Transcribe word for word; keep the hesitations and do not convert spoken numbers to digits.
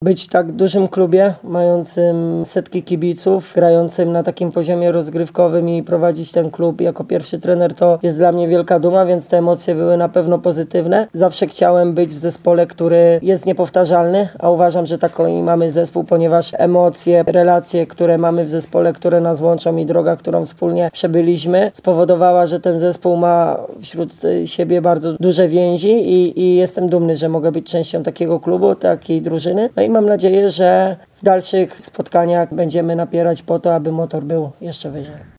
Być w tak dużym klubie, mającym setki kibiców, grającym na takim poziomie rozgrywkowym i prowadzić ten klub jako pierwszy trener, to jest dla mnie wielka duma, więc te emocje były na pewno pozytywne. Zawsze chciałem być w zespole, który jest niepowtarzalny, a uważam, że taki mamy zespół, ponieważ emocje, relacje, które mamy w zespole, które nas łączą i droga, którą wspólnie przebyliśmy, spowodowała, że ten zespół ma wśród siebie bardzo duże więzi i, i jestem dumny, że mogę być częścią takiego klubu, takiej drużyny. No i mam nadzieję, że w dalszych spotkaniach będziemy napierać po to, aby Motor był jeszcze wyżej.